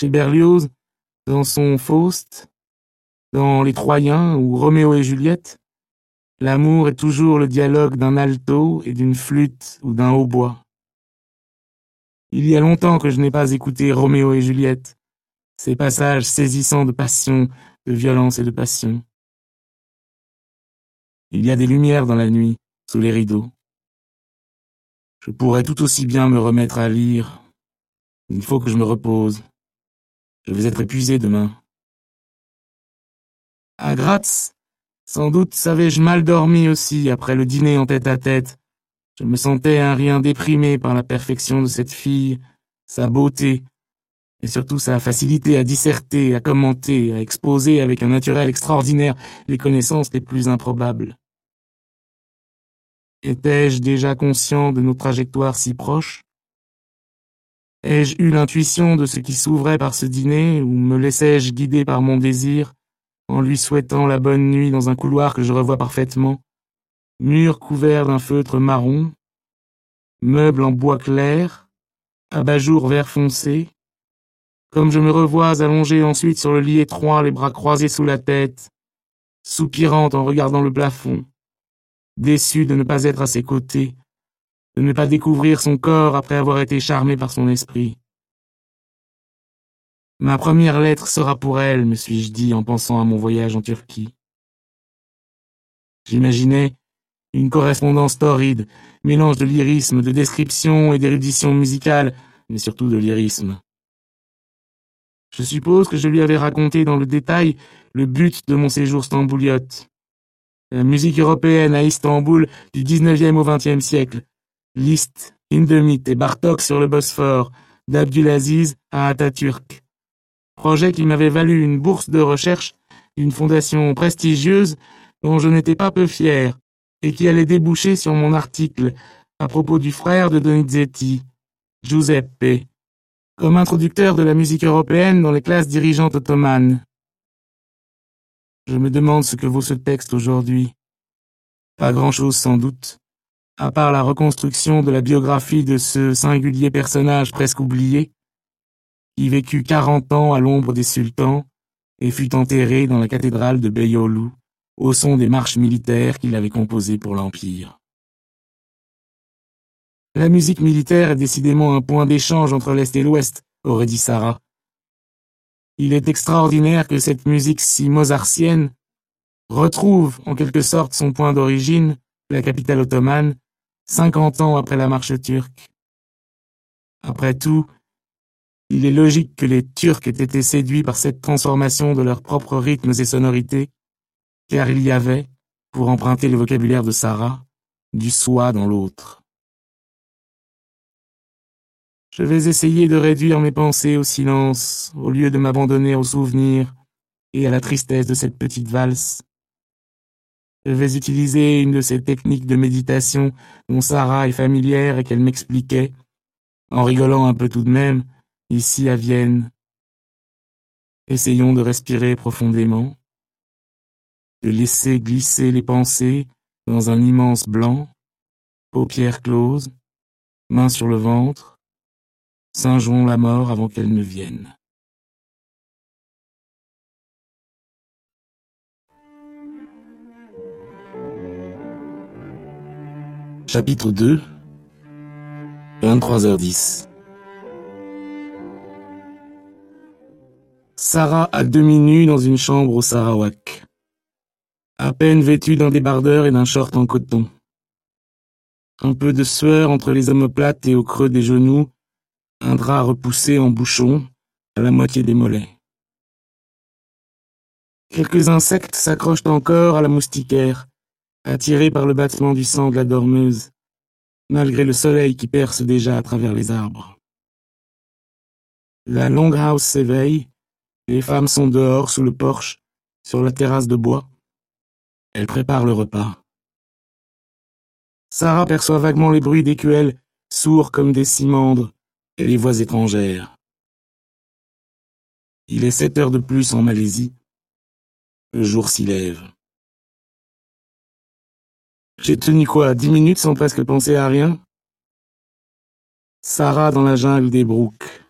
chez Berlioz, dans son Faust, dans Les Troyens ou Roméo et Juliette, l'amour est toujours le dialogue d'un alto et d'une flûte ou d'un hautbois. Il y a longtemps que je n'ai pas écouté Roméo et Juliette, ces passages saisissants de passion, de violence et de passion. Il y a des lumières dans la nuit, sous les rideaux. Je pourrais tout aussi bien me remettre à lire. Il faut que je me repose. Je vais être épuisé demain. À Graz, sans doute savais-je mal dormi aussi après le dîner en tête-à-tête. Je me sentais un rien déprimé par la perfection de cette fille, sa beauté, et surtout sa facilité à disserter, à commenter, à exposer avec un naturel extraordinaire les connaissances les plus improbables. Étais-je déjà conscient de nos trajectoires si proches? Ai-je eu l'intuition de ce qui s'ouvrait par ce dîner, ou me laissais-je guider par mon désir, en lui souhaitant la bonne nuit dans un couloir que je revois parfaitement, mur couvert d'un feutre marron, meubles en bois clair, abat-jour vert foncé, comme je me revois allongé ensuite sur le lit étroit, les bras croisés sous la tête, soupirant en regardant le plafond, déçu de ne pas être à ses côtés, de ne pas découvrir son corps après avoir été charmé par son esprit. Ma première lettre sera pour elle, me suis-je dit en pensant à mon voyage en Turquie. J'imaginais une correspondance torride, mélange de lyrisme, de description et d'érudition musicale, mais surtout de lyrisme. Je suppose que je lui avais raconté dans le détail le but de mon séjour stambouliote. La musique européenne à Istanbul du 19e au 20e siècle. Liszt, Hindemith et Bartók sur le Bosphore, d'Abdulaziz à Atatürk. Projet qui m'avait valu une bourse de recherche d'une fondation prestigieuse dont je n'étais pas peu fier et qui allait déboucher sur mon article à propos du frère de Donizetti, Giuseppe, comme introducteur de la musique européenne dans les classes dirigeantes ottomanes. Je me demande ce que vaut ce texte aujourd'hui. Pas grand-chose sans doute, à part la reconstruction de la biographie de ce singulier personnage presque oublié, qui vécut 40 ans à l'ombre des sultans et fut enterré dans la cathédrale de Beyoğlu, au son des marches militaires qu'il avait composées pour l'Empire. La musique militaire est décidément un point d'échange entre l'Est et l'Ouest, aurait dit Sarah. Il est extraordinaire que cette musique si mozartienne retrouve en quelque sorte son point d'origine, la capitale ottomane, 50 ans après la marche turque. Après tout, il est logique que les Turcs aient été séduits par cette transformation de leurs propres rythmes et sonorités, car il y avait, pour emprunter le vocabulaire de Sarah, du soi dans l'autre. Je vais essayer de réduire mes pensées au silence, au lieu de m'abandonner aux souvenirs et à la tristesse de cette petite valse. Je vais utiliser une de ces techniques de méditation dont Sarah est familière et qu'elle m'expliquait, en rigolant un peu tout de même, ici à Vienne. Essayons de respirer profondément, de laisser glisser les pensées dans un immense blanc, paupières closes, mains sur le ventre, singeons la mort avant qu'elle ne vienne. Chapitre 2, 23h10. Sarah à demi nue dans une chambre au Sarawak. À peine vêtue d'un débardeur et d'un short en coton. Un peu de sueur entre les omoplates et au creux des genoux, un drap repoussé en bouchon, à la moitié des mollets. Quelques insectes s'accrochent encore à la moustiquaire, attirés par le battement du sang de la dormeuse, malgré le soleil qui perce déjà à travers les arbres. La Longhouse s'éveille, les femmes sont dehors sous le porche, sur la terrasse de bois. Elles préparent le repas. Sarah perçoit vaguement les bruits d'écuelles, sourds comme des cimandres, et les voix étrangères. Il est 7 heures de plus en Malaisie. Le jour s'y lève. J'ai tenu 10 minutes sans presque penser à rien? Sarah dans la jungle des Brooks.